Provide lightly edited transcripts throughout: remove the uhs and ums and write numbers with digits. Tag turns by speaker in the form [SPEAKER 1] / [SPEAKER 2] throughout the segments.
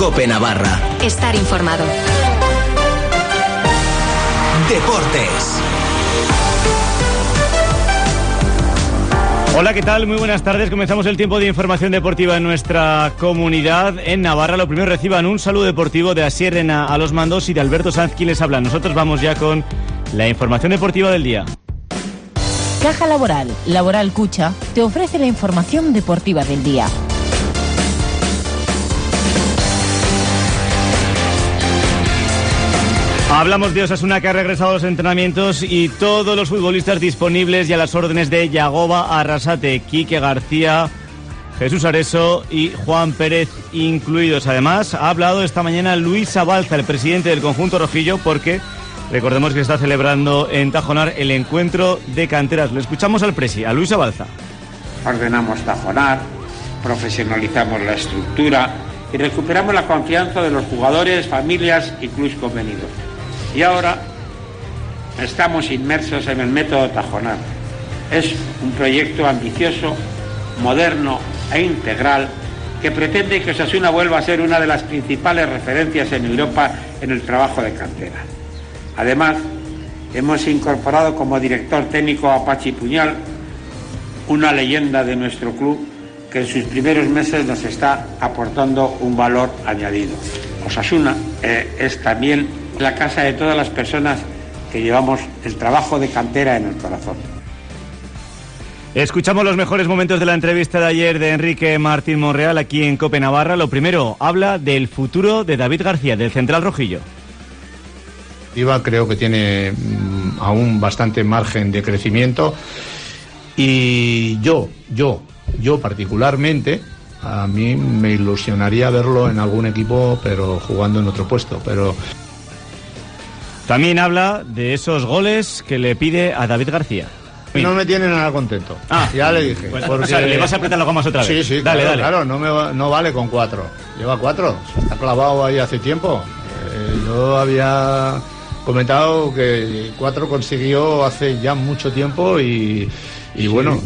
[SPEAKER 1] COPE Navarra.
[SPEAKER 2] Estar informado.
[SPEAKER 1] Deportes.
[SPEAKER 3] Hola, ¿qué tal? Muy buenas tardes. Comenzamos el tiempo de información deportiva en nuestra comunidad en Navarra. Lo primero, reciban un saludo deportivo de Asier Rena a los mandos y de Alberto Sanz, quien les habla. Nosotros vamos ya con la información deportiva del día.
[SPEAKER 4] Caja Laboral, Laboral Cucha, te ofrece la información deportiva del día.
[SPEAKER 3] Hablamos de Osasuna, que ha regresado a los entrenamientos, y todos los futbolistas disponibles y a las órdenes de Yagoba Arrasate, Quique García, Jesús Areso y Juan Pérez incluidos. Además, ha hablado esta mañana Luis Abalza, el presidente del conjunto rojillo, porque recordemos que está celebrando en Tajonar el encuentro de canteras. Le escuchamos al presi, a Luis Abalza.
[SPEAKER 5] Ordenamos Tajonar, profesionalizamos la estructura y recuperamos la confianza de los jugadores, familias y clubes convenidos. Y ahora estamos inmersos en el método Tajonar. Es un proyecto ambicioso, moderno e integral que pretende que Osasuna vuelva a ser una de las principales referencias en Europa en el trabajo de cantera. Además, hemos incorporado como director técnico a Pachi Puñal, una leyenda de nuestro club que en sus primeros meses nos está aportando un valor añadido. Osasuna es también la casa de todas las personas que llevamos el trabajo de cantera en el corazón.
[SPEAKER 3] Escuchamos los mejores momentos de la entrevista de ayer de Enrique Martín Monreal aquí en COPE Navarra. Lo primero, habla del futuro de David García, del central rojillo.
[SPEAKER 6] Creo que tiene aún bastante margen de crecimiento y yo particularmente, a mí me ilusionaría verlo en algún equipo, pero jugando en otro puesto. Pero
[SPEAKER 3] también habla de esos goles que le pide a David García.
[SPEAKER 6] No me tiene nada contento. Ya le dije.
[SPEAKER 3] Pues,
[SPEAKER 6] porque...
[SPEAKER 3] o sea, ¿le vas a apretar las gomas otra vez?
[SPEAKER 6] Sí,
[SPEAKER 3] dale.
[SPEAKER 6] Claro, no vale con 4. Lleva 4. Está clavado ahí hace tiempo. Yo había comentado que 4 consiguió hace ya mucho tiempo y bueno,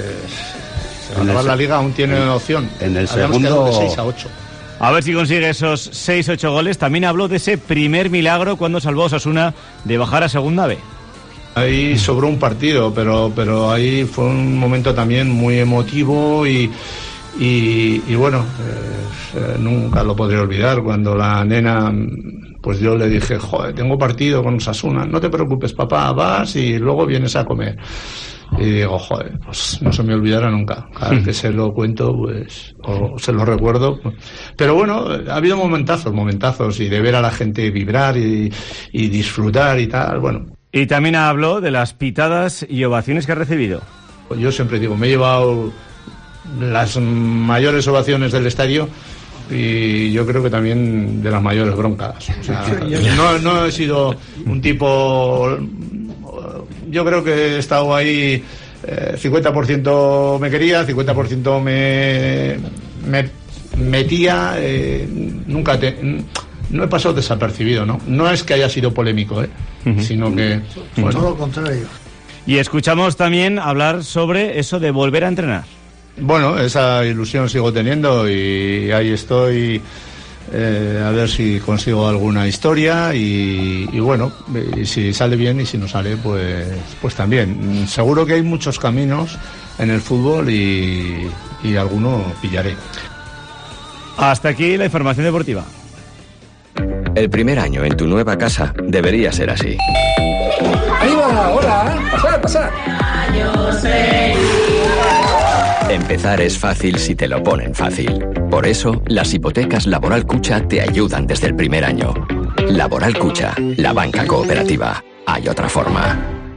[SPEAKER 6] salvar la liga aún tiene opción.
[SPEAKER 7] En el
[SPEAKER 6] habíamos
[SPEAKER 7] segundo
[SPEAKER 6] de 6 a 8.
[SPEAKER 3] A ver si consigue esos 6-8 goles. También habló de ese primer milagro cuando salvó a Osasuna de bajar a Segunda B.
[SPEAKER 6] Ahí sobró un partido, pero ahí fue un momento también muy emotivo y bueno, nunca lo podré olvidar cuando la nena, pues yo le dije, joder, tengo partido con Osasuna, no te preocupes papá, vas y luego vienes a comer. Y digo, joder, pues no se me olvidará nunca. Cada vez que se lo cuento, pues, o se lo recuerdo. Pero bueno, ha habido momentazos y de ver a la gente vibrar y disfrutar y tal, bueno.
[SPEAKER 3] Y también habló de las pitadas y ovaciones que ha recibido.
[SPEAKER 6] Yo siempre digo, me he llevado las mayores ovaciones del estadio y yo creo que también de las mayores broncas. O sea, no he sido un tipo... Yo creo que he estado ahí, 50% me quería, 50% me metía, nunca no he pasado desapercibido, ¿no? No es que haya sido polémico, sino que...
[SPEAKER 8] Bueno, todo lo contrario.
[SPEAKER 3] Y escuchamos también hablar sobre eso de volver a entrenar.
[SPEAKER 6] Bueno, esa ilusión sigo teniendo y ahí estoy... a ver si consigo alguna historia y bueno, y si sale bien y si no sale, pues también. Seguro que hay muchos caminos en el fútbol y alguno pillaré.
[SPEAKER 3] Hasta aquí la información deportiva.
[SPEAKER 9] El primer año en tu nueva casa debería ser así.
[SPEAKER 8] ¡Arriba! ¡Hola! ¡Pasad!
[SPEAKER 9] Empezar es fácil si te lo ponen fácil. Por eso, las hipotecas Laboral Cucha te ayudan desde el primer año. Laboral Cucha, la banca cooperativa. Hay otra forma.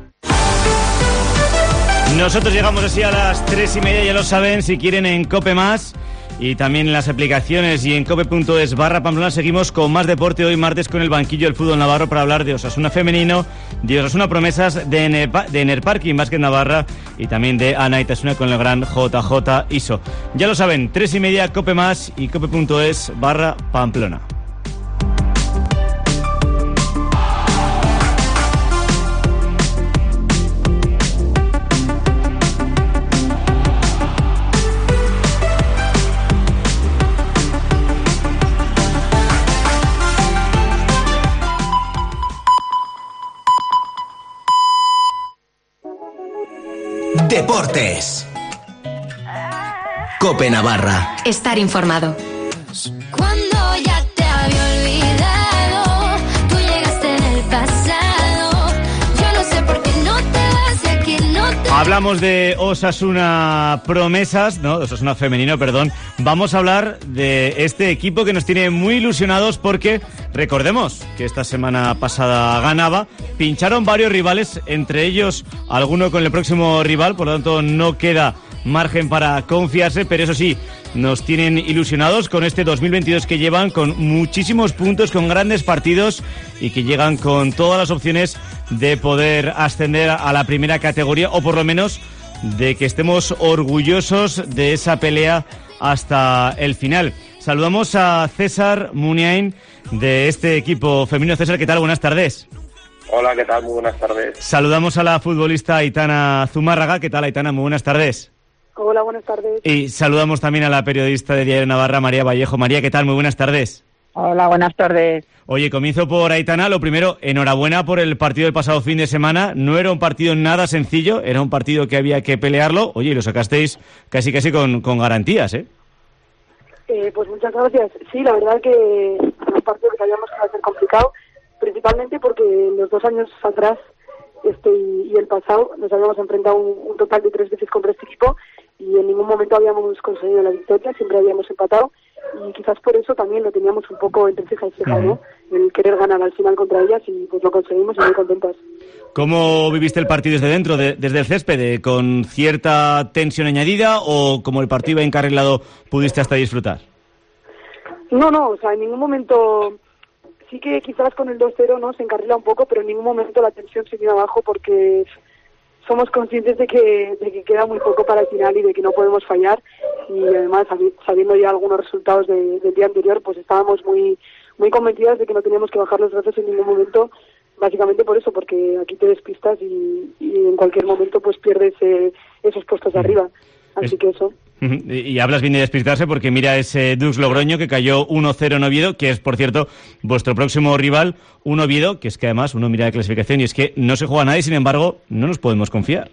[SPEAKER 3] Nosotros llegamos así a las 3:30, ya lo saben, si quieren en COPE Más y también en las aplicaciones y en cope.es/Pamplona. Seguimos con más deporte hoy martes con el banquillo del fútbol navarro para hablar de Osasuna femenino, de Osasuna promesas, de Enerparking Básquet Navarra y también de Anaitasuna con el gran JJ Iso. Ya lo saben, 3:30 COPE Más y cope.es/Pamplona.
[SPEAKER 1] Deportes. COPE Navarra.
[SPEAKER 2] Estar informado. Cuando ya te había olvidado, tú llegaste en el pasado. Yo no sé por qué no te vas de aquí, no te...
[SPEAKER 3] Hablamos de Osasuna promesas, no, Osasuna femenino, perdón. Vamos a hablar de este equipo que nos tiene muy ilusionados porque, recordemos que esta semana pasada ganaba, pincharon varios rivales, entre ellos alguno con el próximo rival, por lo tanto no queda margen para confiarse, pero eso sí, nos tienen ilusionados con este 2022 que llevan, con muchísimos puntos, con grandes partidos y que llegan con todas las opciones de poder ascender a la primera categoría, o por lo menos de que estemos orgullosos de esa pelea hasta el final. Saludamos a César Muniain de este equipo femenino. César, ¿qué tal? Buenas tardes.
[SPEAKER 7] Hola, ¿qué tal? Muy buenas tardes.
[SPEAKER 3] Saludamos a la futbolista Aitana Zumárraga. ¿Qué tal, Aitana? Muy buenas tardes.
[SPEAKER 10] Hola, buenas tardes.
[SPEAKER 3] Y saludamos también a la periodista de Diario Navarra, María Vallejo. María, ¿qué tal? Muy buenas tardes.
[SPEAKER 11] Hola, buenas tardes.
[SPEAKER 3] Oye, comienzo por Aitana. Lo primero, enhorabuena por el partido del pasado fin de semana. No era un partido nada sencillo, era un partido que había que pelearlo. Oye, y lo sacasteis casi con garantías, ¿eh?
[SPEAKER 10] Pues muchas gracias. Sí, la verdad que era un partido que sabíamos que iba a ser complicado, principalmente porque en los 2 años atrás, y el pasado, nos habíamos enfrentado un total de 3 veces contra este equipo y en ningún momento habíamos conseguido la victoria, siempre habíamos empatado, y quizás por eso también lo teníamos un poco entre ceja y ceja, ¿no? El querer ganar al final contra ellas, y pues lo conseguimos y muy contentas.
[SPEAKER 3] ¿Cómo viviste el partido desde dentro, desde el césped? ¿Con cierta tensión añadida o como el partido iba encarrilado pudiste hasta disfrutar?
[SPEAKER 10] No, o sea, en ningún momento... Sí que quizás con el 2-0 no se encarrila un poco, pero en ningún momento la tensión se viene abajo, porque somos conscientes de que queda muy poco para el final y de que no podemos fallar, y además sabiendo ya algunos resultados del día anterior, pues estábamos muy convencidas de que no teníamos que bajar los brazos en ningún momento, básicamente por eso, porque aquí te despistas y en cualquier momento pues pierdes esos puestos de arriba, así que eso.
[SPEAKER 3] Y hablas bien de despistarse porque mira ese Dux Logroño que cayó 1-0 en Oviedo, que es, por cierto, vuestro próximo rival, un Oviedo, que es que además uno mira de clasificación y es que no se juega nada y sin embargo no nos podemos confiar.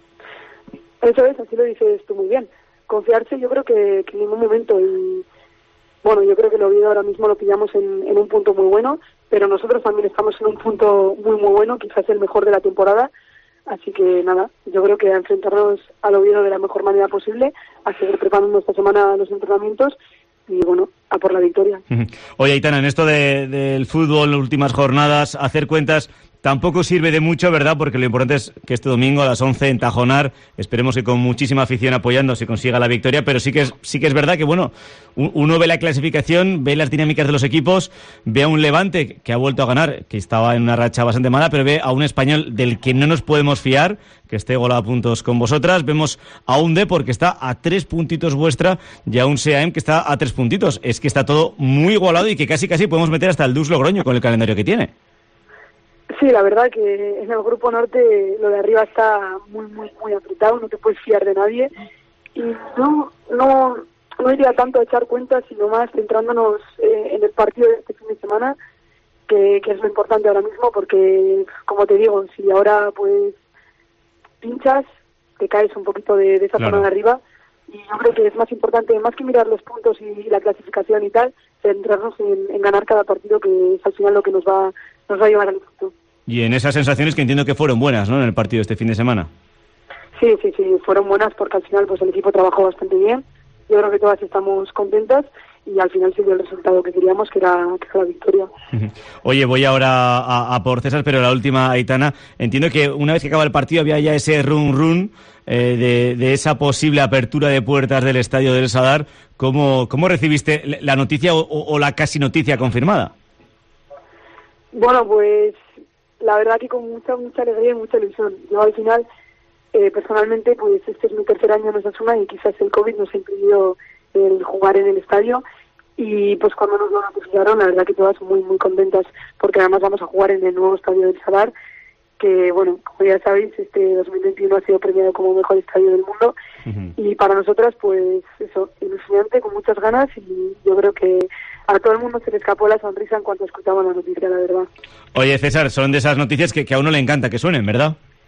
[SPEAKER 10] Eso es, así lo dices tú muy bien. Confiarse yo creo que en ningún momento, y bueno, yo creo que el Oviedo ahora mismo lo pillamos en un punto muy bueno, pero nosotros también estamos en un punto muy bueno, quizás el mejor de la temporada. Así que nada, yo creo que a enfrentarnos al Oviedo de la mejor manera posible, a seguir preparando esta semana los entrenamientos y bueno, a por la victoria.
[SPEAKER 3] Oye, Aitana, en esto del fútbol, últimas jornadas, hacer cuentas tampoco sirve de mucho, ¿verdad? Porque lo importante es que este domingo a las 11 en Tajonar, esperemos que con muchísima afición apoyando se consiga la victoria, pero sí que es verdad que, bueno, uno ve la clasificación, ve las dinámicas de los equipos, ve a un Levante que ha vuelto a ganar, que estaba en una racha bastante mala, pero ve a un Español del que no nos podemos fiar, que esté igualado a puntos con vosotras, vemos a un Depor que está a 3 puntitos vuestra y a un SEAM que está a 3 puntitos. Es que está todo muy igualado y que casi podemos meter hasta el Dux Logroño con el calendario que tiene.
[SPEAKER 10] Sí, la verdad que en el Grupo Norte lo de arriba está muy apretado, no te puedes fiar de nadie, y no iría tanto a echar cuentas, sino más centrándonos en el partido de este fin de semana, que es lo importante ahora mismo, porque como te digo, si ahora pues pinchas, te caes un poquito de esa zona de arriba, y yo creo que es más importante, más que mirar los puntos y la clasificación y tal, centrarnos en ganar cada partido, que es al final lo que nos va a llevar al éxito.
[SPEAKER 3] Y en esas sensaciones que entiendo que fueron buenas, ¿no?, en el partido este fin de semana.
[SPEAKER 10] Sí, fueron buenas porque al final pues el equipo trabajó bastante bien. Yo creo que todas estamos contentas y al final se dio el resultado que queríamos, que era la victoria.
[SPEAKER 3] Oye, voy ahora a por César, pero la última, Aitana. Entiendo que una vez que acaba el partido había ya ese run de esa posible apertura de puertas del estadio del Sadar. ¿Cómo recibiste la noticia o la casi noticia confirmada?
[SPEAKER 10] Bueno, pues la verdad que con mucha alegría y mucha ilusión. Yo al final, personalmente, pues este es mi 3er año en Osasuna y quizás el COVID nos ha impedido el jugar en el estadio, y pues cuando nos lo notificaron, la verdad que todas muy contentas, porque además vamos a jugar en el nuevo estadio del Sadar, que bueno, como ya sabéis, este 2021 ha sido premiado como mejor estadio del mundo, y para nosotras pues eso, ilusionante, con muchas ganas, y yo creo que a todo el mundo se le escapó la sonrisa en cuanto escuchaban la noticia, la verdad.
[SPEAKER 3] Oye, César, son de esas noticias que a uno le encanta que suenen, ¿verdad?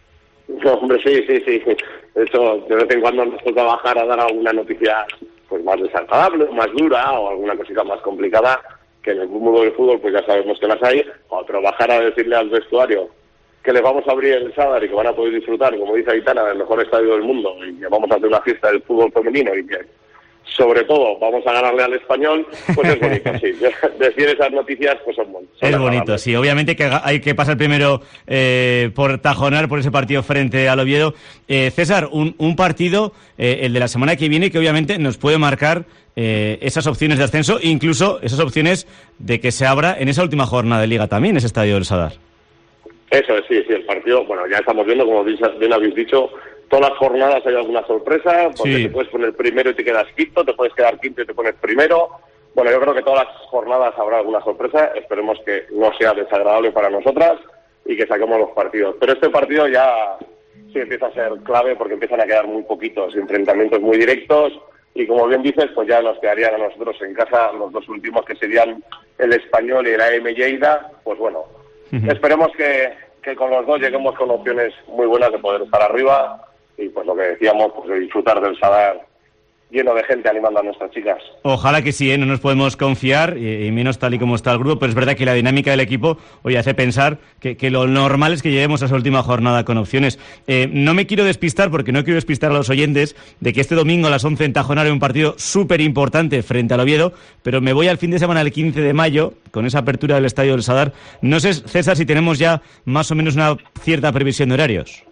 [SPEAKER 7] No, hombre, sí. De hecho, de vez en cuando nos toca bajar a dar alguna noticia pues más desagradable, más dura o alguna cosita más complicada, que en el mundo del fútbol pues ya sabemos que las hay, pero bajar a decirle al vestuario que les vamos a abrir el Sadar y que van a poder disfrutar, como dice Aitana, del mejor estadio del mundo y que vamos a hacer una fiesta del fútbol femenino y que sobre todo vamos a ganarle al Español, pues es bonito, sí. Decir esas noticias pues son bonitas.
[SPEAKER 3] Es bonito, sí. Obviamente que hay que pasar primero por Tajonar, por ese partido frente al Oviedo. César, un partido, el de la semana que viene, que obviamente nos puede marcar esas opciones de ascenso, incluso esas opciones de que se abra en esa última jornada de Liga también, ese estadio del Sadar.
[SPEAKER 7] Eso es, sí, el partido, bueno, ya estamos viendo, como bien habéis dicho, todas las jornadas hay alguna sorpresa, porque te puedes poner primero y te quedas quinto, te puedes quedar quinto y te pones primero. Bueno, yo creo que todas las jornadas habrá alguna sorpresa, esperemos que no sea desagradable para nosotras y que saquemos los partidos. Pero este partido ya sí empieza a ser clave porque empiezan a quedar muy poquitos enfrentamientos muy directos y como bien dices, pues ya nos quedarían a nosotros en casa los dos últimos que serían el Español y el AM Lleida, pues bueno, esperemos que con los dos lleguemos con opciones muy buenas de poder estar arriba y pues lo que decíamos, pues de disfrutar del Sadar lleno de gente animando a nuestras chicas.
[SPEAKER 3] Ojalá que sí, no nos podemos confiar, y menos tal y como está el grupo, pero es verdad que la dinámica del equipo hoy hace pensar que lo normal es que lleguemos a esa última jornada con opciones. No me quiero despistar, porque no quiero despistar a los oyentes, de que este domingo a las 11 en Tajonar hay un partido súper importante frente al Oviedo, pero me voy al fin de semana el 15 de mayo, con esa apertura del Estadio del Sadar. No sé, César, si tenemos ya más o menos una cierta previsión de horarios.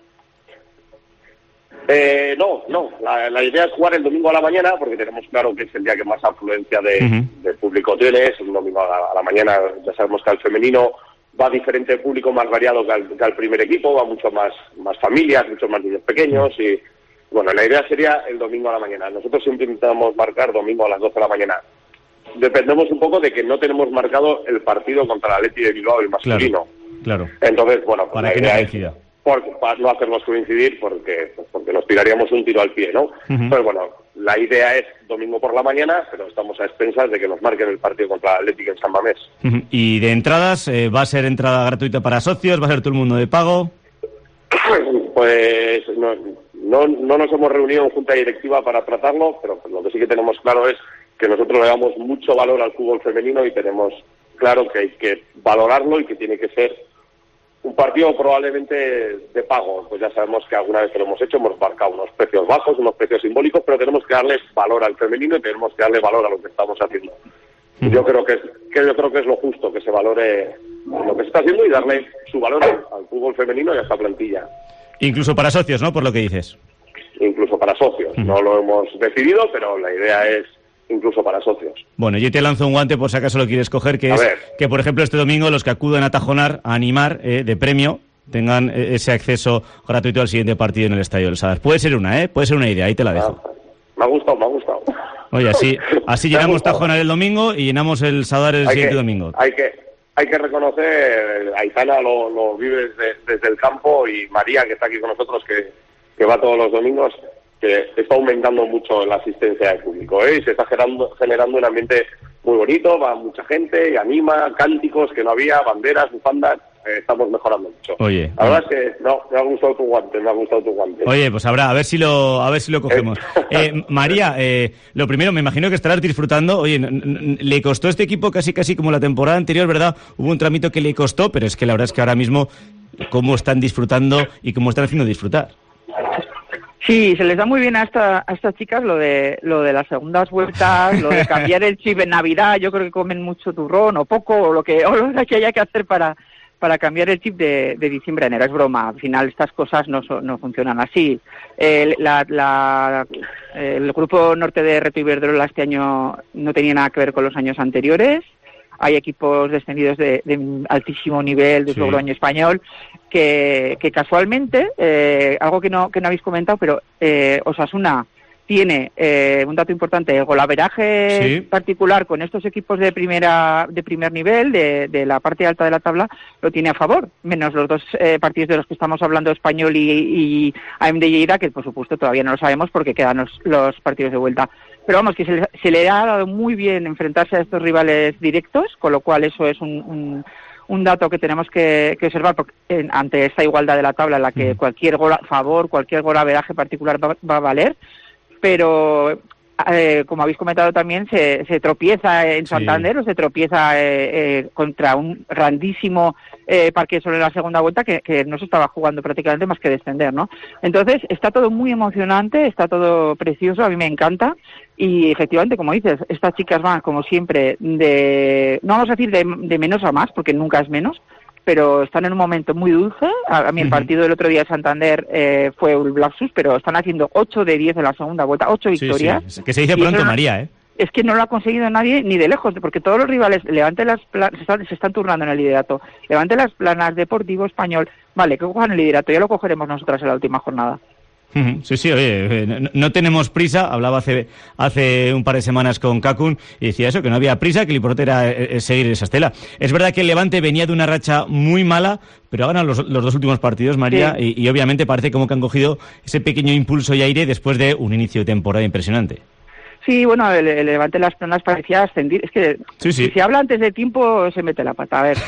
[SPEAKER 7] No. La idea es jugar el domingo a la mañana, porque tenemos claro que es el día que más afluencia de público tiene. Es un domingo a la mañana. Ya sabemos que al femenino va diferente público, más variado que al primer equipo, va mucho más familias, muchos más niños pequeños. Y bueno, la idea sería el domingo a la mañana. Nosotros siempre intentamos marcar domingo a las 12 de la mañana. Dependemos un poco de que no tenemos marcado el partido contra el Athletic de Bilbao, el masculino.
[SPEAKER 3] Claro.
[SPEAKER 7] Entonces, bueno, pues
[SPEAKER 3] para que no coincida.
[SPEAKER 7] Para no hacernos coincidir porque nos tiraríamos un tiro al pie, ¿no? Pues bueno, la idea es domingo por la mañana, pero estamos a expensas de que nos marquen el partido contra el Athletic en San Mamés.
[SPEAKER 3] ¿Y de entradas? ¿Va a ser entrada gratuita para socios? ¿Va a ser todo el mundo de pago?
[SPEAKER 7] Pues no nos hemos reunido en junta directiva para tratarlo, pero lo que sí que tenemos claro es que nosotros le damos mucho valor al fútbol femenino y tenemos claro que hay que valorarlo y que tiene que ser un partido probablemente de pago. Pues ya sabemos que alguna vez que lo hemos hecho, hemos marcado unos precios bajos, unos precios simbólicos, pero tenemos que darle valor al femenino y tenemos que darle valor a lo que estamos haciendo. Yo creo que es lo justo, que se valore lo que se está haciendo y darle su valor al fútbol femenino y a esta plantilla.
[SPEAKER 3] Incluso para socios, ¿no? Por lo que dices.
[SPEAKER 7] Incluso para socios. No lo hemos decidido, pero la idea es incluso para socios.
[SPEAKER 3] Bueno, yo te lanzo un guante por si acaso lo quieres coger, que es que, por ejemplo, este domingo los que acudan a Tajonar a animar de premio tengan ese acceso gratuito al siguiente partido en el Estadio del Sadar. Puede ser una idea, ahí te la dejo.
[SPEAKER 7] Me ha gustado.
[SPEAKER 3] Oye, así llenamos Tajonar el domingo y llenamos el Sadar el siguiente domingo.
[SPEAKER 7] Hay que reconocer, Aitana lo vive desde el campo y María, que está aquí con nosotros, que va todos los domingos, que está aumentando mucho la asistencia del público, y se está generando un ambiente muy bonito, va mucha gente y anima, cánticos que no había, banderas, bufandas, estamos mejorando mucho.
[SPEAKER 3] Oye,
[SPEAKER 7] la verdad es que me ha gustado tu guante,
[SPEAKER 3] Oye, pues a ver si lo cogemos. María, lo primero, me imagino que estarás disfrutando. Oye, le costó este equipo casi como la temporada anterior, ¿verdad? Hubo un tramito que le costó, pero es que la verdad es que ahora mismo cómo están disfrutando y cómo están haciendo disfrutar.
[SPEAKER 11] Sí, se les da muy bien a estas chicas lo de las segundas vueltas, lo de cambiar el chip en Navidad. Yo creo que comen mucho turrón o poco, o lo que haya que hacer para cambiar el chip de diciembre a enero. Es broma, al final estas cosas no funcionan así. El grupo norte de Reto Iberdrola este año no tenía nada que ver con los años anteriores. Hay equipos descendidos de altísimo nivel, de Logroño español, que casualmente, algo que no habéis comentado, pero Osasuna tiene un dato importante, el golaveraje particular con estos equipos de primer nivel, de la parte alta de la tabla, lo tiene a favor, menos los dos partidos de los que estamos hablando, Español y AM de Lleida, que por supuesto todavía no lo sabemos porque quedan los partidos de vuelta. Pero vamos, que se le ha dado muy bien enfrentarse a estos rivales directos, con lo cual eso es un un dato que tenemos que observar porque, ante esta igualdad de la tabla en la que cualquier gol a favor, cualquier golaveraje particular va a valer, pero como habéis comentado también, se tropieza en Santander o se tropieza contra un grandísimo Parque Sol en la segunda vuelta que no se estaba jugando prácticamente más que descender, ¿no? Entonces está todo muy emocionante, está todo precioso, a mí me encanta y efectivamente, como dices, estas chicas van como siempre no vamos a decir de menos a más porque nunca es menos, pero están en un momento muy dulce. A mí el partido del otro día de Santander fue un lapsus, pero están haciendo 8 de 10 en la segunda vuelta, 8 victorias.
[SPEAKER 3] Sí. Que se dice pronto, María, ¿eh?
[SPEAKER 11] Es que no lo ha conseguido nadie ni de lejos, porque todos los rivales se están turnando en el liderato. Levante las Planas, Deportivo Español, vale, que cojan el liderato, ya lo cogeremos nosotras en la última jornada.
[SPEAKER 3] Sí, oye, no tenemos prisa. Hablaba hace un par de semanas con Kakun y decía eso, que no había prisa, que lo importante era seguir esa estela. Es verdad que el Levante venía de una racha muy mala, pero ha ganado los 2 últimos partidos, María, sí. y obviamente parece como que han cogido ese pequeño impulso y aire después de un inicio de temporada impresionante.
[SPEAKER 11] Sí, bueno, el Levante las Planas parecía ascendir. Es que si se habla antes de tiempo se mete la pata. A ver,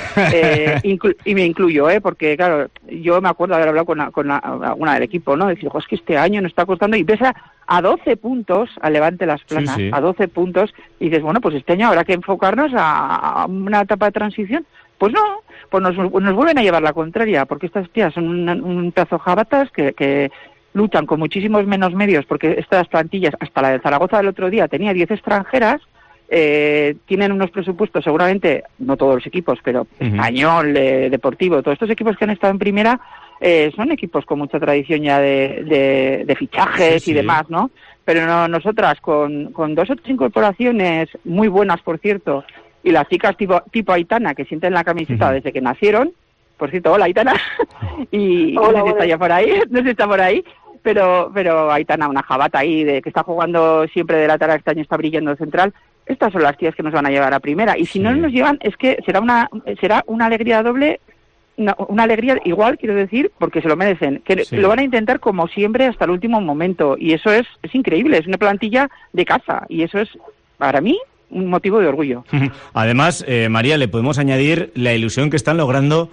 [SPEAKER 11] y me incluyo, porque claro, yo me acuerdo de haber hablado con alguna del equipo, ¿no? Decir, es que este año nos está costando y pesa a 12 puntos al Levante las Planas, a 12 puntos, y dices, bueno, pues este año habrá que enfocarnos a una etapa de transición. Pues no, pues nos vuelven a llevar la contraria, porque estas tías son un pedazo de jabatas que luchan con muchísimos menos medios, porque estas plantillas, hasta la de Zaragoza del otro día, tenía 10 extranjeras, tienen unos presupuestos, seguramente, no todos los equipos, pero Español, Deportivo, todos estos equipos que han estado en primera, son equipos con mucha tradición ya de fichajes y demás, ¿no? Pero nosotras, con 2 o 3 incorporaciones, muy buenas, por cierto, y las chicas tipo Aitana, que sienten la camiseta desde que nacieron, por cierto, hola Aitana, y hola, no sé si está ya por ahí, no sé si está por ahí, pero Aitana, una jabata ahí, que está jugando siempre de lateral, este año está brillando central. Estas son las tías que nos van a llevar a primera, y si no nos llevan, es que será una alegría doble, una alegría igual, quiero decir, porque se lo merecen, que lo van a intentar como siempre hasta el último momento, y eso es increíble, es una plantilla de casa, y eso es, para mí, un motivo de orgullo.
[SPEAKER 3] Además, María, le podemos añadir la ilusión que están logrando,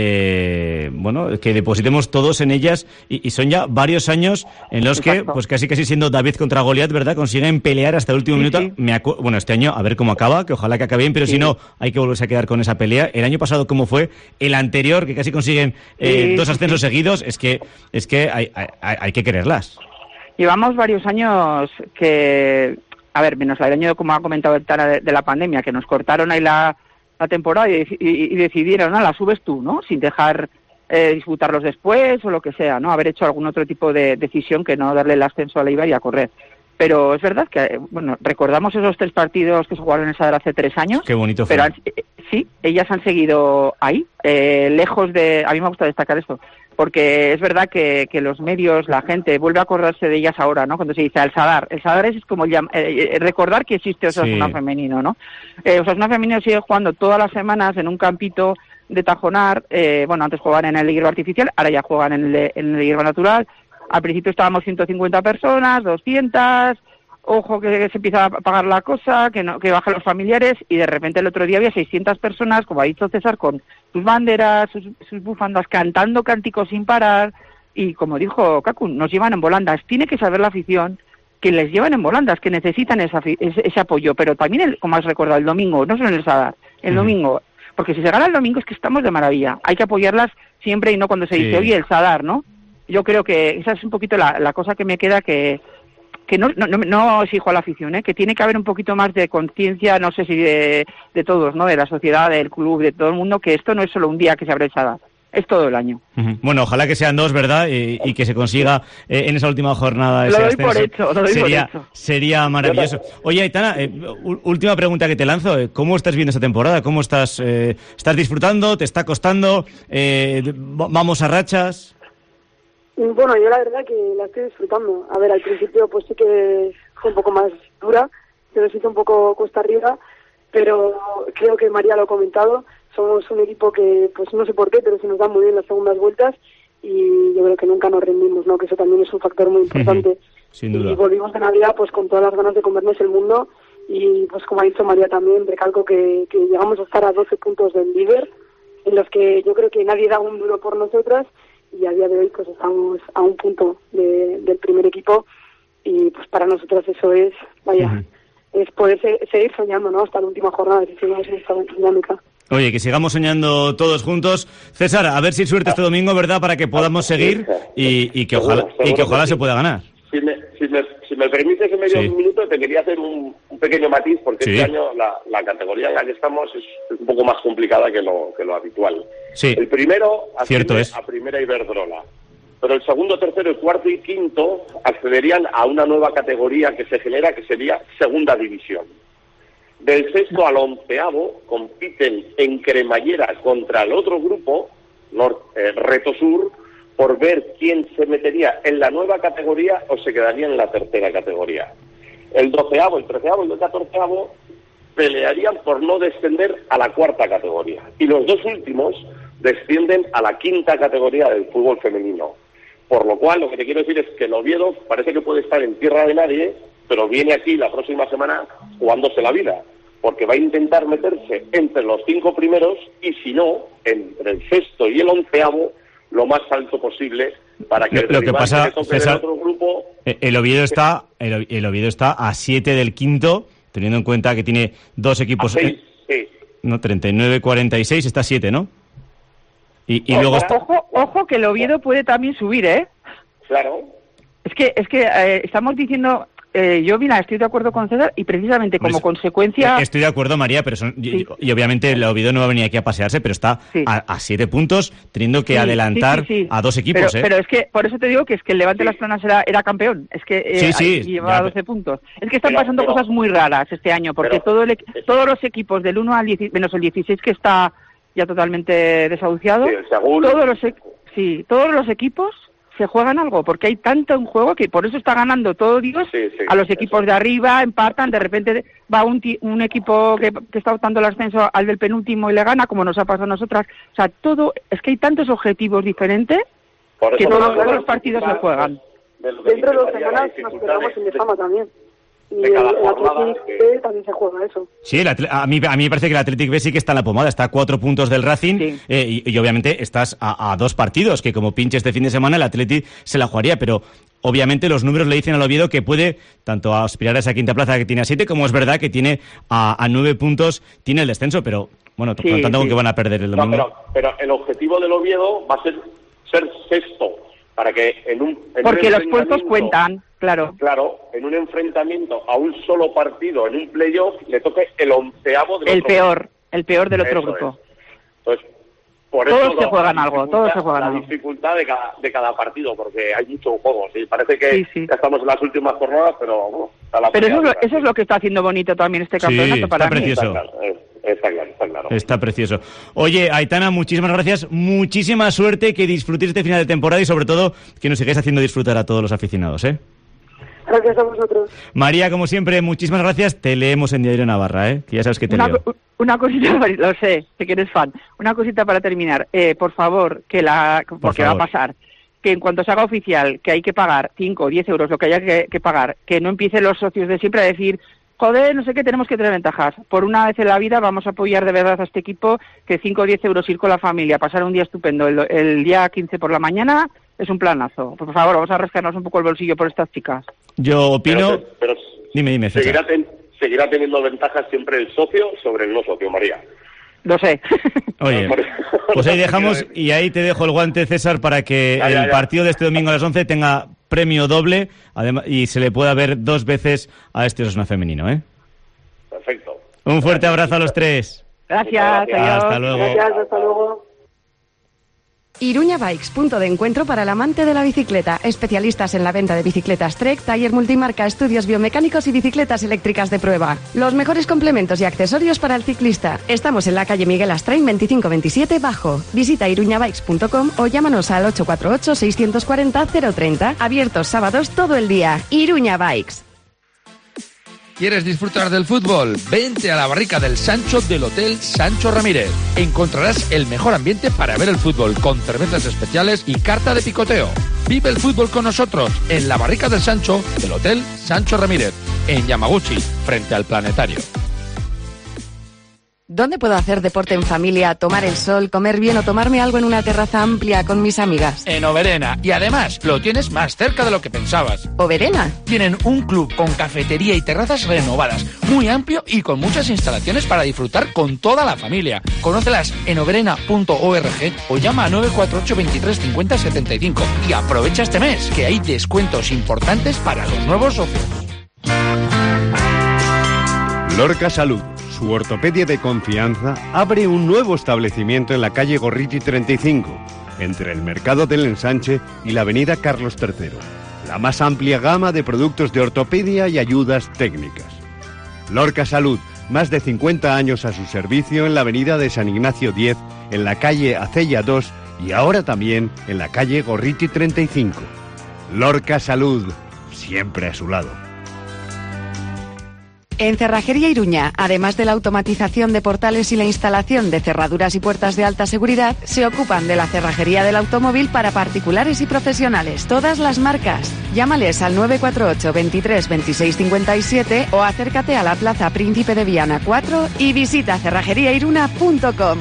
[SPEAKER 3] que depositemos todos en ellas, y son ya varios años en los que, pues casi siendo David contra Goliat, ¿verdad?, consiguen pelear hasta el último minuto. Bueno, este año, a ver cómo acaba, que ojalá que acabe bien, pero si no, hay que volverse a quedar con esa pelea. El año pasado, ¿cómo fue? El anterior, que casi consiguen 2 ascensos seguidos, es que hay que quererlas.
[SPEAKER 11] Llevamos varios años que... A ver, menos el año, como ha comentado el Tana, de la pandemia, que nos cortaron ahí la temporada y decidieron, la subes tú, ¿no? Sin dejar disputarlos después o lo que sea, ¿no? Haber hecho algún otro tipo de decisión que no darle el ascenso a la Eibar y a correr. Pero es verdad que, recordamos esos 3 partidos que se jugaron en Sadar hace 3 años.
[SPEAKER 3] Qué bonito fue.
[SPEAKER 11] Pero sí, ellas han seguido ahí, lejos de... A mí me gusta destacar esto, porque es verdad que los medios, la gente, vuelve a acordarse de ellas ahora, ¿no? Cuando se dice el Sadar es como recordar que existe Osasuna femenino, ¿no? Osasuna femenino sigue jugando todas las semanas en un campito de Tajonar, antes jugaban en el hierba artificial, ahora ya juegan en el hierba natural. Al principio estábamos 150 personas, 200, ojo que se empieza a apagar la cosa, que bajan los familiares, y de repente el otro día había 600 personas, como ha dicho César, con sus banderas, sus bufandas, cantando cánticos sin parar, y como dijo Kakun, nos llevan en volandas. Tiene que saber la afición que les llevan en volandas, que necesitan ese apoyo, pero también, como has recordado, el domingo, no solo en el Sadar, el domingo, porque si se gana el domingo es que estamos de maravilla, hay que apoyarlas siempre y no cuando se dice, oye, el Sadar, ¿no? Yo creo que esa es un poquito la cosa que me queda, que no exijo a la afición, que tiene que haber un poquito más de conciencia, no sé si de todos, ¿no? De la sociedad, del club, de todo el mundo, que esto no es solo un día que se abre el Sadar, es todo el año.
[SPEAKER 3] Bueno, ojalá que sean 2, ¿verdad? Y que se consiga en esa última jornada ese ascenso.
[SPEAKER 11] Lo doy por hecho.
[SPEAKER 3] Sería maravilloso. Oye, Aitana, última pregunta que te lanzo. ¿Cómo estás viendo esta temporada? ¿Cómo estás? ¿Estás disfrutando? ¿Te está costando? ¿Vamos a rachas?
[SPEAKER 10] Bueno, yo la verdad que la estoy disfrutando. A ver, al principio pues sí que fue un poco más dura, se nos hizo un poco cuesta arriba, pero creo que María lo ha comentado, somos un equipo que, pues no sé por qué, pero se nos dan muy bien las segundas vueltas, y yo creo que nunca nos rendimos, ¿no? Que eso también es un factor muy importante.
[SPEAKER 3] Sin duda.
[SPEAKER 10] Y volvimos de Navidad pues con todas las ganas de comernos el mundo, y pues como ha dicho María también, recalco que llegamos a estar a 12 puntos del líder, en los que yo creo que nadie da un duro por nosotras, y a día de hoy pues estamos a un punto del primer equipo, y pues para nosotras eso es, es poder seguir soñando, ¿no? Hasta la última jornada, si seguimos en esta dinámica.
[SPEAKER 3] Oye, que sigamos soñando todos juntos. César, a ver si suerte este domingo, ¿verdad? Para que podamos seguir y que ojalá se pueda ganar.
[SPEAKER 7] Si me permites en medio minuto, te quería hacer un pequeño matiz, porque este año la categoría en la que estamos es un poco más complicada que lo habitual.
[SPEAKER 3] Sí.
[SPEAKER 7] El primero
[SPEAKER 3] asciende
[SPEAKER 7] a primera Iberdrola, pero el segundo, tercero, el cuarto y quinto accederían a una nueva categoría que se genera, que sería segunda división. Del sexto al 11º compiten en cremallera contra el otro grupo, Reto Sur, por ver quién se metería en la nueva categoría o se quedaría en la tercera categoría. El 12º, el 13º y el 14º pelearían por no descender a la cuarta categoría. Y los dos últimos descienden a la quinta categoría del fútbol femenino. Por lo cual, lo que te quiero decir es que el Oviedo parece que puede estar en tierra de nadie, pero viene aquí la próxima semana jugándose la vida, porque va a intentar meterse entre los 5 primeros y, si no, entre el sexto y el 11º, lo más alto posible, para que
[SPEAKER 3] lo que pasa, César,
[SPEAKER 7] otro grupo...
[SPEAKER 3] el Oviedo está a 7 del quinto, teniendo en cuenta que tiene 2 equipos... 39-46, está a 7, ¿no? Y luego está...
[SPEAKER 11] Ojo que el Oviedo puede también subir, ¿eh?
[SPEAKER 7] Claro.
[SPEAKER 11] Es que estamos diciendo... yo, mira, estoy de acuerdo con César, y precisamente como consecuencia...
[SPEAKER 3] Estoy de acuerdo, María, pero y obviamente el Oviedo no va a venir aquí a pasearse, pero está a 7 puntos, teniendo que adelantar a 2 equipos.
[SPEAKER 11] Pero es que, por eso te digo que es que el Levante Las Planas era campeón, es que llevaba 12 puntos. Es que están pasando cosas muy raras este año, porque todos los equipos del 1 al 10, menos el 16, que está ya totalmente desahuciado, todos los equipos se juegan algo, porque hay tanto en juego que por eso está ganando todo Dios a los equipos de arriba, empatan, de repente va un equipo que está optando el ascenso al del penúltimo y le gana, como nos ha pasado a nosotras. O sea, todo, es que hay tantos objetivos diferentes que todos los partidos se juegan.
[SPEAKER 10] Dentro de 2 semanas nos quedamos en Lezama también. Y el Athletic B también se juega eso.
[SPEAKER 3] Sí, a mí me parece que el Athletic B sí que está en la pomada, está a 4 puntos del Racing, y obviamente estás a 2 partidos, que como pinche este fin de semana el Athletic se la jugaría, pero obviamente los números le dicen al Oviedo que puede tanto aspirar a esa quinta plaza que tiene a 7, como es verdad que tiene a 9 puntos, tiene el descenso, pero bueno, contando con que van a perder el domingo.
[SPEAKER 7] No, pero el objetivo del Oviedo va a ser sexto, para que
[SPEAKER 11] porque los puestos cuentan. Claro,
[SPEAKER 7] en un enfrentamiento a un solo partido, en un playoff, le toque el 11º del
[SPEAKER 11] otro grupo. El peor del otro grupo.
[SPEAKER 7] Entonces, por eso
[SPEAKER 11] todos se juegan algo,
[SPEAKER 7] la dificultad de cada partido, porque hay mucho juego. ¿Sí? Parece que ya estamos en las últimas jornadas, pero...
[SPEAKER 11] eso es lo que está haciendo bonito también este campeonato para mí.
[SPEAKER 3] Precioso.
[SPEAKER 7] Está claro.
[SPEAKER 3] Está precioso. Oye, Aitana, muchísimas gracias, muchísima suerte, que disfrutéis este final de temporada y sobre todo que nos sigáis haciendo disfrutar a todos los aficionados, ¿eh?
[SPEAKER 10] Gracias a vosotros.
[SPEAKER 3] María, como siempre, muchísimas gracias. Te leemos en Diario Navarra, que ya sabes que te leo.
[SPEAKER 11] Una cosita, lo sé, que eres fan. Una cosita para terminar. Por favor, porque va a pasar, que en cuanto se haga oficial que hay que pagar 5 o 10 euros, lo que haya que pagar, que no empiecen los socios de siempre a decir, joder, no sé qué, tenemos que tener ventajas. Por una vez en la vida vamos a apoyar de verdad a este equipo, que 5 o 10 euros ir con la familia, pasar un día estupendo el día 15 por la mañana, es un planazo. Por favor, vamos a rascarnos un poco el bolsillo por estas chicas.
[SPEAKER 3] Yo opino...
[SPEAKER 7] Pero
[SPEAKER 3] dime, César.
[SPEAKER 7] Seguirá teniendo ventajas siempre el socio sobre el no socio, María.
[SPEAKER 11] Lo sé.
[SPEAKER 3] Oye, pues ahí dejamos y ahí te dejo el guante, César, para que el partido de este domingo a las 11 tenga premio doble, además, y se le pueda ver 2 veces a este Osasuna femenino, ¿eh?
[SPEAKER 7] Perfecto.
[SPEAKER 3] Un fuerte abrazo a los 3.
[SPEAKER 11] Gracias.
[SPEAKER 3] Hasta luego.
[SPEAKER 10] Gracias, hasta luego.
[SPEAKER 12] Iruña Bikes, punto de encuentro para el amante de la bicicleta. Especialistas en la venta de bicicletas Trek, taller multimarca, estudios biomecánicos y bicicletas eléctricas de prueba. Los mejores complementos y accesorios para el ciclista. Estamos en la calle Miguel Astrain 2527 Bajo. Visita iruñabikes.com o llámanos al 848-640-030. Abiertos sábados todo el día. Iruña Bikes.
[SPEAKER 13] ¿Quieres disfrutar del fútbol? Vente a la barrica del Sancho del Hotel Sancho Ramírez. Encontrarás el mejor ambiente para ver el fútbol, con cervezas especiales y carta de picoteo. Vive el fútbol con nosotros en la barrica del Sancho del Hotel Sancho Ramírez, en Yamaguchi, frente al Planetario.
[SPEAKER 12] ¿Dónde puedo hacer deporte en familia, tomar el sol, comer bien o tomarme algo en una terraza amplia con mis amigas?
[SPEAKER 13] En Oberena. Y además, lo tienes más cerca de lo que pensabas.
[SPEAKER 12] ¿Oberena?
[SPEAKER 13] Tienen un club con cafetería y terrazas renovadas, muy amplio y con muchas instalaciones para disfrutar con toda la familia. Conócelas en oberena.org o llama a 948 23 50 75 y aprovecha este mes, que hay descuentos importantes para los nuevos socios.
[SPEAKER 14] Lorca Salud, su ortopedia de confianza, abre un nuevo establecimiento en la calle Gorriti 35, entre el Mercado del Ensanche y la avenida Carlos III. La más amplia gama de productos de ortopedia y ayudas técnicas. Lorca Salud, más de 50 años a su servicio en la avenida de San Ignacio 10, en la calle Acella 2 y ahora también en la calle Gorriti 35. Lorca Salud, siempre a su lado.
[SPEAKER 12] En Cerrajería Iruña, además de la automatización de portales y la instalación de cerraduras y puertas de alta seguridad, se ocupan de la cerrajería del automóvil para particulares y profesionales. Todas las marcas. Llámales al 948 23 26 57 o acércate a la Plaza Príncipe de Viana 4 y visita cerrajeriairuna.com.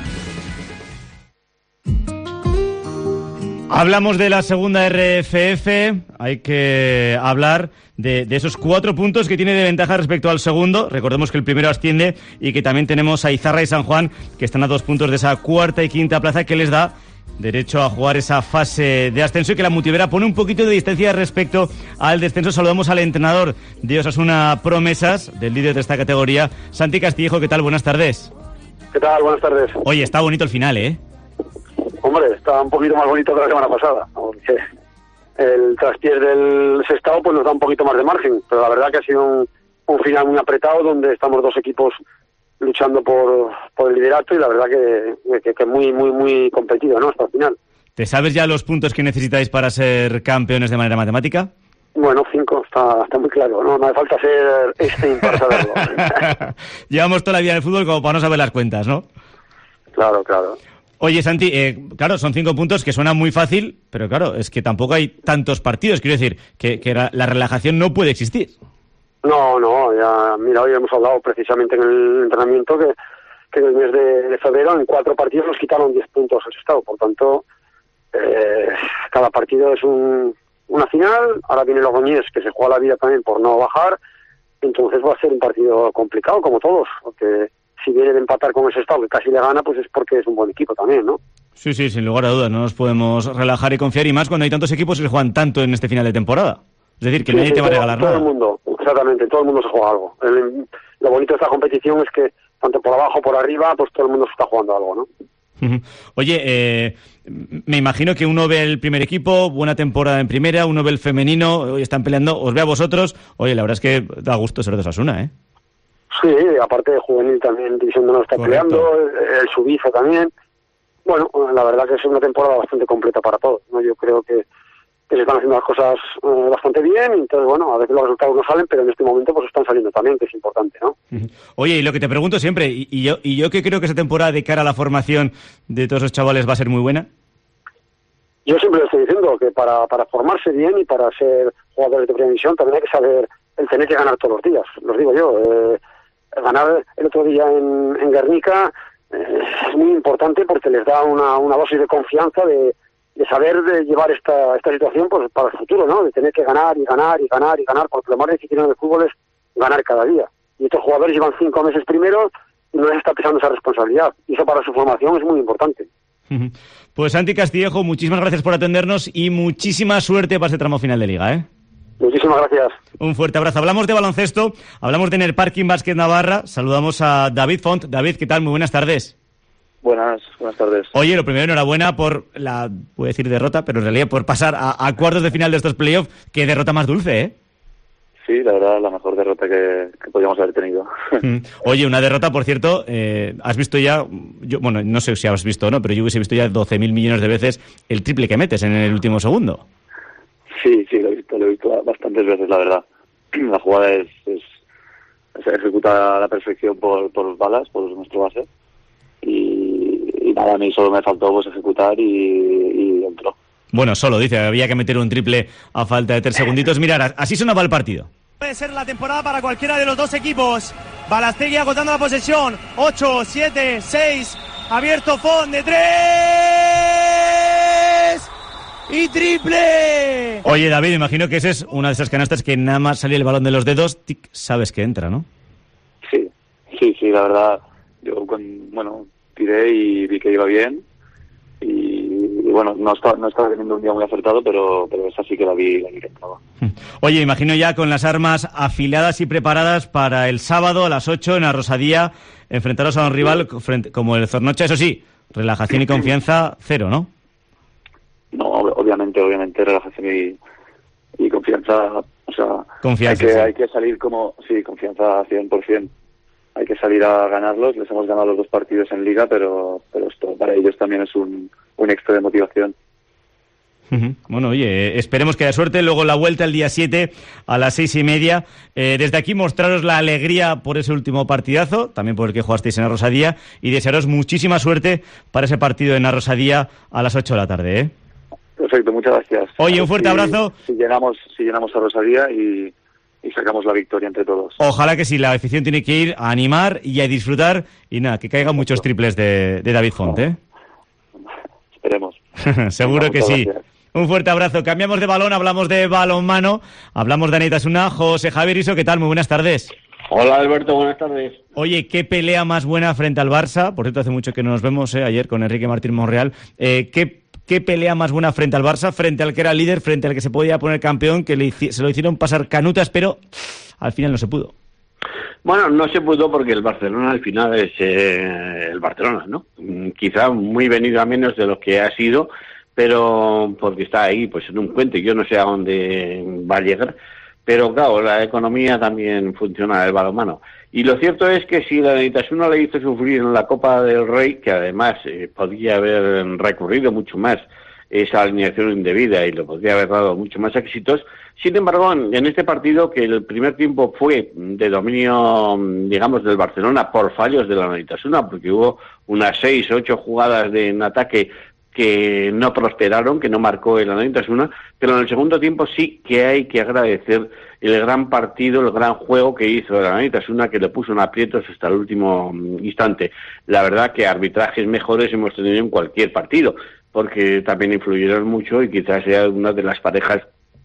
[SPEAKER 3] Hablamos de la segunda RFF, hay que hablar de esos 4 puntos que tiene de ventaja respecto al segundo. Recordemos que el primero asciende y que también tenemos a Izarra y San Juan, que están a 2 puntos de esa cuarta y quinta plaza, que les da derecho a jugar esa fase de ascenso y que la Multivera pone un poquito de distancia respecto al descenso. Saludamos al entrenador de Osasuna Promesas, del líder de esta categoría, Santi Castillejo. ¿Qué tal? Buenas tardes.
[SPEAKER 15] ¿Qué tal? Buenas tardes.
[SPEAKER 3] Oye, está bonito el final, ¿eh?
[SPEAKER 15] Hombre, está un poquito más bonito que la semana pasada, porque el traspiés del Sestao pues nos da un poquito más de margen, pero la verdad que ha sido un final muy apretado, donde estamos 2 equipos luchando por el liderato y la verdad que muy competido, ¿no?, hasta el final.
[SPEAKER 3] ¿Te sabes ya los puntos que necesitáis para ser campeones de manera matemática?
[SPEAKER 15] Bueno, 5, está muy claro, no hace falta ser Einstein para saberlo.
[SPEAKER 3] Llevamos toda la vida en el fútbol como para no saber las cuentas, ¿no?
[SPEAKER 15] Claro.
[SPEAKER 3] Oye, Santi, claro, son 5 puntos que suena muy fácil, pero claro, es que tampoco hay tantos partidos. Quiero decir, que la relajación no puede existir.
[SPEAKER 15] No, ya, mira, hoy hemos hablado precisamente en el entrenamiento que el mes de febrero en 4 partidos nos quitaron 10 puntos al Estado. Por tanto, cada partido es una final. Ahora viene Logroñés, que se juega la vida también por no bajar. Entonces va a ser un partido complicado, como todos, porque si viene de empatar con ese Estado que casi le gana, pues es porque es un buen equipo también, ¿no?
[SPEAKER 3] Sí, sin lugar a dudas, no nos podemos relajar y confiar, y más cuando hay tantos equipos que juegan tanto en este final de temporada. Es decir, que nadie te va a regalar nada.
[SPEAKER 15] Todo el mundo, exactamente, todo el mundo se juega algo. Lo bonito de esta competición es que tanto por abajo, por arriba, pues todo el mundo se está jugando algo, ¿no?
[SPEAKER 3] Oye, me imagino que uno ve el primer equipo, buena temporada en primera, uno ve el femenino, hoy están peleando, os ve a vosotros. Oye, la verdad es que da gusto ser de Osasuna, ¿eh?
[SPEAKER 15] Sí, aparte de juvenil también División de Honor está peleando, el Subizo también. Bueno, la verdad que es una temporada bastante completa para todos, ¿no? Yo creo que se están haciendo las cosas bastante bien, entonces bueno, a veces los resultados no salen, pero en este momento pues están saliendo también, que es importante, ¿no?
[SPEAKER 3] Oye, y lo que te pregunto siempre, y yo que creo que esa temporada de cara a la formación de todos esos chavales va a ser muy buena.
[SPEAKER 15] Yo siempre lo estoy diciendo, que para formarse bien y para ser jugadores de primera división también hay que saber el tener que ganar todos los días, los digo yo. Ganar el otro día en Guernica es muy importante porque les da una dosis de confianza de saber de llevar esta situación pues para el futuro, ¿no? De tener que ganar, porque lo más difícil en el fútbol es ganar cada día. Y estos jugadores llevan 5 meses primero y no les está pesando esa responsabilidad. Y eso para su formación es muy importante.
[SPEAKER 3] Pues Santi Castillejo, muchísimas gracias por atendernos y muchísima suerte para ese tramo final de Liga, ¿eh?
[SPEAKER 15] Muchísimas gracias.
[SPEAKER 3] Un fuerte abrazo. Hablamos de baloncesto, hablamos de Nerparking Básquet Navarra. Saludamos a David Font. David, ¿qué tal? Muy buenas tardes.
[SPEAKER 16] Buenas tardes.
[SPEAKER 3] Oye, lo primero, enhorabuena por la, puedo decir derrota, pero en realidad por pasar a cuartos de final de estos playoffs. Qué derrota más dulce, ¿eh?
[SPEAKER 16] Sí, la verdad, la mejor derrota que podíamos haber tenido.
[SPEAKER 3] Oye, una derrota, por cierto, has visto ya, bueno, no sé si has visto o no, pero yo hubiese visto ya 12.000 millones de veces el triple que metes en el último segundo.
[SPEAKER 16] Sí, lo he visto bastantes veces, la verdad. La jugada se ejecuta a la perfección por balas, por nuestro base. Y nada, a mí solo me faltó pues ejecutar y entró.
[SPEAKER 3] Bueno, solo, dice, había que meter un triple a falta de 3 segunditos. Mirad, así sonaba el partido.
[SPEAKER 17] Puede ser la temporada para cualquiera de los dos equipos. Balastegui agotando la posesión. 8, 7, 6. Abierto Font de 3. Y triple.
[SPEAKER 3] Oye, David, imagino que esa es una de esas canastas que nada más salir el balón de los dedos, tic, sabes que entra, ¿no?
[SPEAKER 16] Sí, la verdad. Yo tiré y vi que iba bien. Y bueno, no estaba teniendo un día muy acertado, pero esa sí que la vi que entraba.
[SPEAKER 3] Oye, imagino ya con las armas afiladas y preparadas para el sábado a las 8 en la Rosadía, enfrentaros a un rival como el Zornocha. Eso sí, relajación y confianza cero, ¿no?
[SPEAKER 16] No, obviamente, relajación y confianza, o sea,
[SPEAKER 3] confianza,
[SPEAKER 16] hay que salir confianza 100%. Hay que salir a ganarlos. Les hemos ganado los 2 partidos en Liga, pero esto para ellos también es un extra de motivación.
[SPEAKER 3] Bueno, oye, esperemos que haya suerte. Luego la vuelta el día 7 a las 6:30. Desde aquí mostraros la alegría por ese último partidazo, también por el que jugasteis en la Rosadía, y desearos muchísima suerte para ese partido en la Rosadía a las 8 de la tarde, ¿eh?
[SPEAKER 16] Perfecto, muchas gracias.
[SPEAKER 3] Oye, un fuerte abrazo.
[SPEAKER 16] Si llenamos a Rosadía y sacamos la victoria entre todos.
[SPEAKER 3] Ojalá que sí, la afición tiene que ir a animar y a disfrutar, y nada, que caigan muchos triples de David Font, ¿eh?
[SPEAKER 16] Esperemos.
[SPEAKER 3] Seguro que sí.
[SPEAKER 16] Gracias.
[SPEAKER 3] Un fuerte abrazo. Cambiamos de balón, hablamos de balonmano, hablamos de Anaitasuna. José Javier Iso, ¿qué tal? Muy buenas tardes.
[SPEAKER 18] Hola, Alberto, buenas tardes.
[SPEAKER 3] Oye, qué pelea más buena frente al Barça. Por cierto, hace mucho que no nos vemos, ayer con Enrique Martín Monreal. ¿Qué pelea más buena frente al Barça, frente al que era líder, frente al que se podía poner campeón, que se lo hicieron pasar canutas, pero al final no se pudo?
[SPEAKER 18] Bueno, no se pudo porque el Barcelona al final es el Barcelona, ¿no? Quizá muy venido a menos de lo que ha sido, pero porque está ahí, pues en un cuento, y yo no sé a dónde va a llegar. Pero claro, la economía también funciona, el balonmano. Y lo cierto es que si la Anaitasuna le hizo sufrir en la Copa del Rey, que además podría haber recurrido mucho más esa alineación indebida y le podría haber dado mucho más éxitos, sin embargo, en este partido, que el primer tiempo fue de dominio, digamos, del Barcelona por fallos de la Anaitasuna, porque hubo unas 6 o 8 jugadas en ataque que no prosperaron, que no marcó el Anaitasuna, pero en el segundo tiempo sí que hay que agradecer el gran partido, el gran juego que hizo el Anaitasuna, que le puso en aprietos hasta el último instante. La verdad que arbitrajes mejores hemos tenido en cualquier partido, porque también influyeron mucho y quizás sea una de las parejas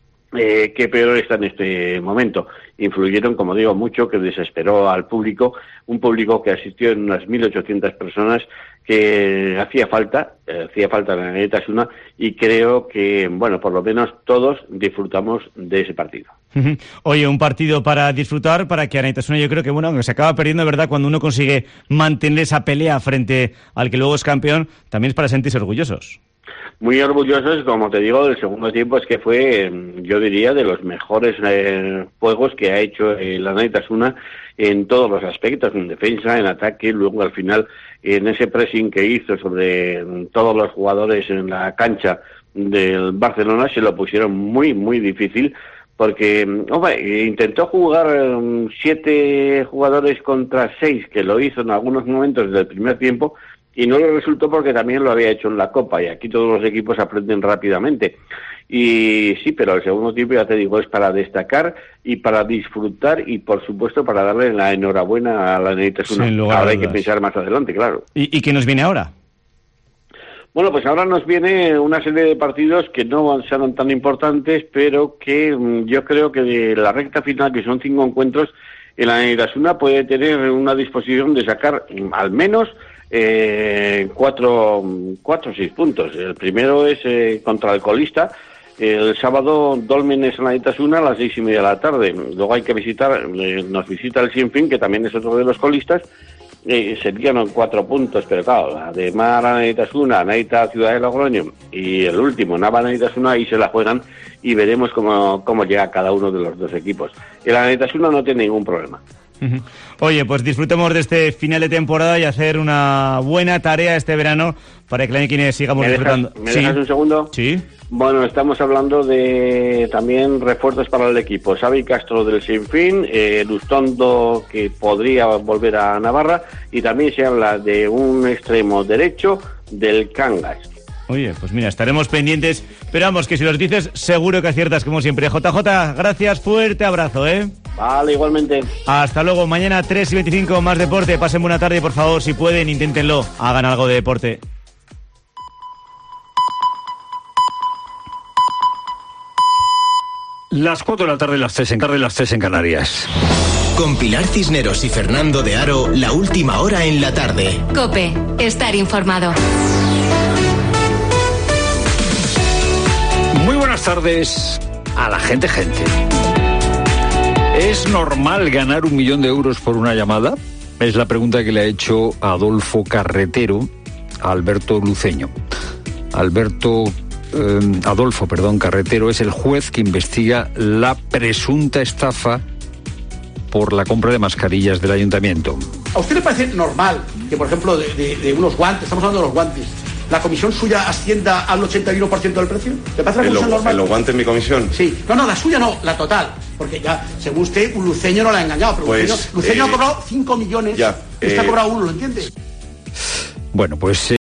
[SPEAKER 18] que peor está en este momento. Influyeron, como digo, mucho, que desesperó al público, un público que asistió en unas 1.800 personas, que hacía falta la Anaitasuna, y creo que, bueno, por lo menos todos disfrutamos de ese partido.
[SPEAKER 3] Oye, un partido para disfrutar, para que Anaitasuna, yo creo que, bueno, aunque se acaba perdiendo, ¿verdad?, cuando uno consigue mantener esa pelea frente al que luego es campeón, también es para sentirse orgullosos.
[SPEAKER 18] Muy orgullosos, como te digo, del segundo tiempo. Es que fue, yo diría, de los mejores juegos que ha hecho la Anaitasuna en todos los aspectos, en defensa, en ataque, luego al final en ese pressing que hizo sobre todos los jugadores en la cancha del Barcelona, se lo pusieron muy, muy difícil, porque intentó jugar 7 jugadores contra 6, que lo hizo en algunos momentos del primer tiempo, y no le resultó porque también lo había hecho en la Copa, y aquí todos los equipos aprenden rápidamente. Y sí, pero el segundo tiempo, ya te digo, es para destacar y para disfrutar, y por supuesto para darle la enhorabuena a la Anaitasuna. Ahora hay que pensar más adelante, claro.
[SPEAKER 3] ¿Y qué nos viene ahora?
[SPEAKER 18] Bueno, pues ahora nos viene una serie de partidos que no serán tan importantes, pero que yo creo que de la recta final, que son 5 encuentros, el Anaitasuna puede tener una disposición de sacar al menos 4 o 6 puntos. El primero es contra el colista. El sábado Dólmenes Anaitasuna a las 6:30 de la tarde. Luego hay que nos visita el Sinfín, que también es otro de los colistas. Serían 4 puntos, pero claro, además Anaitasuna, Anaita Ciudad de Logroño y el último Nava Anaitasuna, ahí se la juegan, y veremos cómo llega cada uno de los dos equipos. El Anaitasuna no tiene ningún problema.
[SPEAKER 3] Oye, pues disfrutemos de este final de temporada y hacer una buena tarea este verano para que el año que viene sigamos disfrutando.
[SPEAKER 18] ¿Me dejas un segundo?
[SPEAKER 3] Sí.
[SPEAKER 18] Bueno, estamos hablando de también refuerzos para el equipo. Xavi Castro del Sinfín, Lustondo, que podría volver a Navarra, y también se habla de un extremo derecho del Cangas.
[SPEAKER 3] Oye, pues mira, estaremos pendientes, pero vamos, que si los dices seguro que aciertas como siempre. JJ, gracias, fuerte abrazo,
[SPEAKER 18] Vale, igualmente.
[SPEAKER 3] Hasta luego, mañana 3:25, más deporte. Pasen buena tarde, por favor, si pueden, inténtenlo. Hagan algo de deporte.
[SPEAKER 19] Las 4 de la tarde, las 3 en Canarias.
[SPEAKER 1] Con Pilar Cisneros y Fernando de Aro, la última hora en la tarde.
[SPEAKER 20] COPE, estar informado.
[SPEAKER 19] Muy buenas tardes a la gente. ¿Es normal ganar 1 millón de euros por una llamada? Es la pregunta que le ha hecho Adolfo Carretero a Alberto Luceño. Adolfo Carretero es el juez que investiga la presunta estafa por la compra de mascarillas del ayuntamiento.
[SPEAKER 8] ¿A usted le parece normal que, por ejemplo, de unos guantes, estamos hablando de los guantes, la comisión suya ascienda al 81% del precio? ¿Le parece la comisión normal?
[SPEAKER 21] ¿En los guantes mi comisión?
[SPEAKER 8] Sí. No, la suya no, la total. Porque ya, según usted, un Luceño no la ha engañado, pero pues, Luceño ha cobrado 5 millones, usted ha cobrado 1, ¿lo entiende?
[SPEAKER 19] Bueno, pues